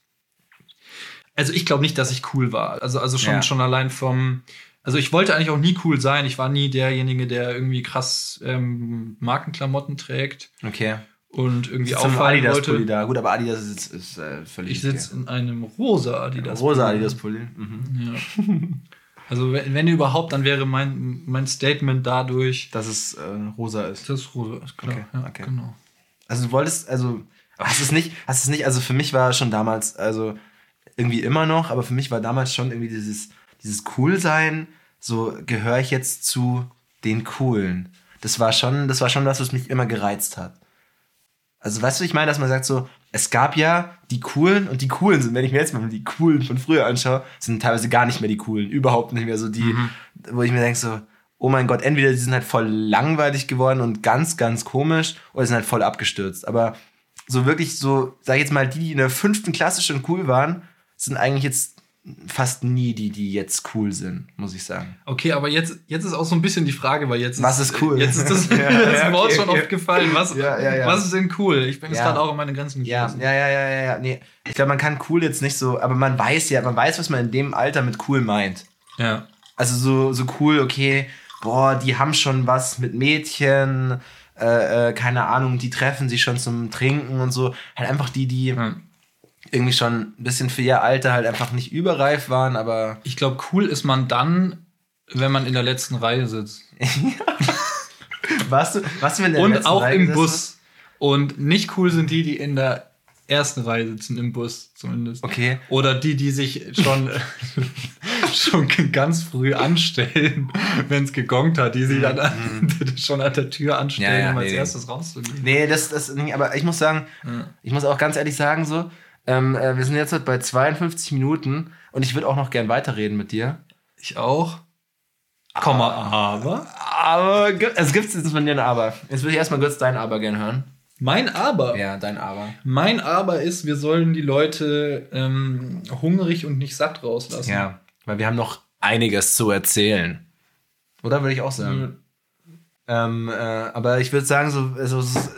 Speaker 1: Also ich glaube nicht, dass ich cool war. Also, also schon, ja. schon allein vom. Also ich wollte eigentlich auch nie cool sein. Ich war nie derjenige, der irgendwie krass ähm, Markenklamotten trägt.
Speaker 2: Okay.
Speaker 1: Und irgendwie auffallen wollte.
Speaker 2: Da. Gut, aber Adidas ist, ist äh, völlig.
Speaker 1: Ich sitze okay. in einem rosa Adidas.
Speaker 2: Rosa Adidas Pulli. Mhm.
Speaker 1: Ja. Also wenn, wenn überhaupt, dann wäre mein, mein Statement dadurch,
Speaker 2: dass es äh, rosa ist.
Speaker 1: Das ist rosa ist, klar.
Speaker 2: Okay.
Speaker 1: Ja,
Speaker 2: okay.
Speaker 1: Genau.
Speaker 2: Also du wolltest, also hast es nicht, hast es nicht, also für mich war schon damals, also irgendwie immer noch, aber für mich war damals schon irgendwie dieses, dieses Coolsein, so gehöre ich jetzt zu den Coolen. Das war schon, das war schon das, was mich immer gereizt hat. Also weißt du, ich meine, dass man sagt so, es gab ja die Coolen und die Coolen sind, wenn ich mir jetzt mal die Coolen von früher anschaue, sind teilweise gar nicht mehr die Coolen, überhaupt nicht mehr so die, mhm. wo ich mir denke so, oh mein Gott, entweder die sind halt voll langweilig geworden und ganz, ganz komisch oder sind halt voll abgestürzt. Aber so wirklich so, sag ich jetzt mal, die, die in der fünften Klasse schon cool waren, sind eigentlich jetzt fast nie die, die jetzt cool sind, muss ich sagen.
Speaker 1: Okay, aber jetzt, jetzt ist auch so ein bisschen die Frage, weil jetzt
Speaker 2: was ist, ist cool?
Speaker 1: Jetzt ist das, ja, das ja, Wort okay, schon okay. oft gefallen. Was,
Speaker 2: ja, ja, ja.
Speaker 1: was ist denn cool? Ich bin jetzt ja. gerade auch an meine Grenzen
Speaker 2: gestoßen. Ja, ja, ja, ja, ja. Nee. Ich glaube, man kann cool jetzt nicht so, aber man weiß ja, man weiß, was man in dem Alter mit cool meint.
Speaker 1: Ja.
Speaker 2: Also so, so cool, okay, boah, die haben schon was mit Mädchen, äh, äh, keine Ahnung, die treffen sich schon zum Trinken und so. Halt einfach die, die hm. irgendwie schon ein bisschen für ihr Alter halt einfach nicht überreif waren, aber...
Speaker 1: Ich glaube, cool ist man dann, wenn man in der letzten Reihe sitzt.
Speaker 2: warst du, warst du in der
Speaker 1: Und
Speaker 2: letzten
Speaker 1: auch
Speaker 2: Reihe
Speaker 1: im Bus. Und nicht cool sind die, die in der ersten Reihe sitzen, im Bus zumindest.
Speaker 2: Okay.
Speaker 1: Oder die, die sich schon schon ganz früh anstellen, wenn es gegongt hat, die sich dann an, schon an der Tür anstellen,
Speaker 2: Ja, ja,
Speaker 1: um als
Speaker 2: nee.
Speaker 1: erstes rauszugehen.
Speaker 2: Nee, das, das, nee, aber ich muss sagen,
Speaker 1: Ja.
Speaker 2: ich muss auch ganz ehrlich sagen, so, ähm, äh, wir sind jetzt halt bei zweiundfünfzig Minuten und ich würde auch noch gern weiterreden mit dir.
Speaker 1: Ich auch. Komma, aber.
Speaker 2: Aber gi- es gibt jetzt von dir ein Aber. Jetzt würde ich erstmal kurz dein Aber gern hören.
Speaker 1: Mein Aber.
Speaker 2: Ja, dein Aber.
Speaker 1: Mein Aber ist, wir sollen die Leute ähm, hungrig und nicht satt rauslassen.
Speaker 2: Ja, weil wir haben noch einiges zu erzählen. Oder würde ich auch sagen.
Speaker 1: Mhm.
Speaker 2: Ähm, äh, aber ich würde sagen, so, also,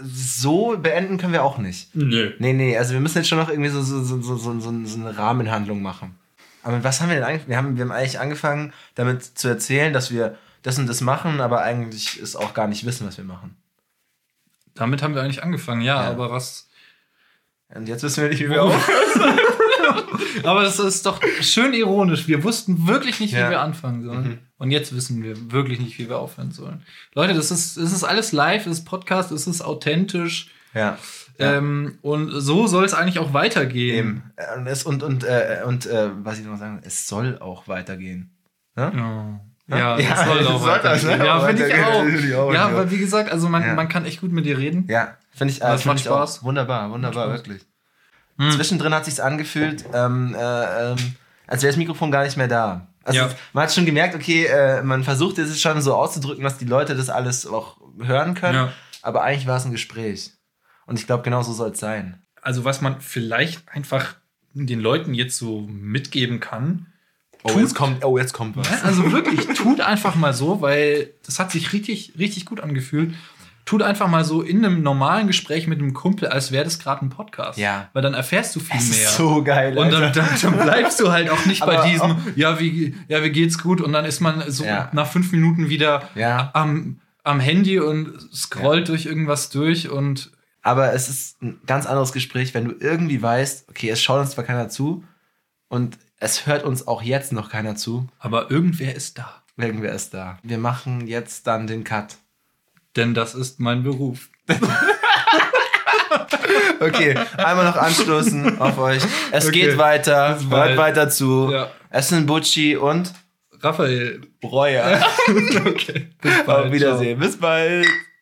Speaker 2: so beenden können wir auch nicht.
Speaker 1: Nö.
Speaker 2: Nee, nee, also wir müssen jetzt schon noch irgendwie so, so, so, so, so, so so eine Rahmenhandlung machen. Aber was haben wir denn eigentlich? Wir haben, wir haben eigentlich angefangen, damit zu erzählen, dass wir das und das machen, aber eigentlich ist auch gar nicht wissen, was wir machen.
Speaker 1: Damit haben wir eigentlich angefangen, ja,
Speaker 2: Ja.
Speaker 1: aber was.
Speaker 2: Und jetzt wissen wir nicht, wie wir aufhören.
Speaker 1: Aber das ist doch schön ironisch. Wir wussten wirklich nicht, wie
Speaker 2: Ja.
Speaker 1: wir anfangen sollen.
Speaker 2: Mhm.
Speaker 1: Und jetzt wissen wir wirklich nicht, wie wir aufhören sollen. Leute, das ist, das ist alles live, das ist Podcast, es ist authentisch.
Speaker 2: Ja.
Speaker 1: Ähm, und so soll es eigentlich auch weitergehen.
Speaker 2: Eben. Äh, Und, es, und, und, äh, und äh, was ich noch sagen, es soll auch weitergehen. Ja?
Speaker 1: Ja.
Speaker 2: Ja,
Speaker 1: Ja, das soll
Speaker 2: es
Speaker 1: auch
Speaker 2: soll das,
Speaker 1: weitergehen.
Speaker 2: ne?
Speaker 1: Ja, finde ich
Speaker 2: Weitergehen,
Speaker 1: auch.
Speaker 2: finde ich auch,
Speaker 1: Ja,
Speaker 2: ja.
Speaker 1: weil wie gesagt, also man,
Speaker 2: Ja.
Speaker 1: man kann echt gut mit dir reden.
Speaker 2: Ja, finde ich, äh,
Speaker 1: Das
Speaker 2: find
Speaker 1: macht
Speaker 2: ich auch
Speaker 1: Spaß.
Speaker 2: wunderbar, wunderbar,
Speaker 1: Macht Spaß.
Speaker 2: wirklich.
Speaker 1: Hm.
Speaker 2: Zwischendrin hat sich's angefühlt, ähm, äh, ähm, als wäre das Mikrofon gar nicht mehr da. Also
Speaker 1: Ja.
Speaker 2: man hat schon gemerkt, okay, äh, man versucht es schon so auszudrücken, dass die Leute das alles auch hören können,
Speaker 1: Ja.
Speaker 2: aber eigentlich war es ein Gespräch. Und ich glaube, genau so soll es sein.
Speaker 1: Also was man vielleicht einfach den Leuten jetzt so mitgeben kann.
Speaker 2: Oh,
Speaker 1: Tut-
Speaker 2: jetzt kommt, oh, jetzt kommt was.
Speaker 1: Ja, also wirklich, tut einfach mal so, weil das hat sich richtig, richtig gut angefühlt. Tut einfach mal so in einem normalen Gespräch mit einem Kumpel, als wäre das gerade ein Podcast.
Speaker 2: Ja.
Speaker 1: Weil dann erfährst du viel
Speaker 2: Das
Speaker 1: mehr.
Speaker 2: ist so geil,
Speaker 1: Und dann,
Speaker 2: Alter.
Speaker 1: dann, dann bleibst du halt auch nicht bei
Speaker 2: Aber
Speaker 1: diesem,
Speaker 2: auch-
Speaker 1: ja wie, ja, wie geht's gut? Und dann ist man so
Speaker 2: Ja.
Speaker 1: nach fünf Minuten wieder
Speaker 2: Ja.
Speaker 1: am, am Handy und scrollt durch irgendwas durch und
Speaker 2: Aber es ist ein ganz anderes Gespräch, wenn du irgendwie weißt, okay, es schaut uns zwar keiner zu und es hört uns auch jetzt noch keiner zu.
Speaker 1: aber irgendwer ist da.
Speaker 2: Irgendwer ist da. Wir machen jetzt dann den Cut.
Speaker 1: Denn das ist mein Beruf.
Speaker 2: Okay, einmal noch anstoßen auf euch. Es
Speaker 1: Okay.
Speaker 2: geht weiter,
Speaker 1: Bis
Speaker 2: hört
Speaker 1: bald.
Speaker 2: weiter zu.
Speaker 1: Ja.
Speaker 2: Es sind Butchi und
Speaker 1: Raphael.
Speaker 2: Breuer.
Speaker 1: Okay. Bis bald.
Speaker 2: Auf Wiedersehen. Bis bald.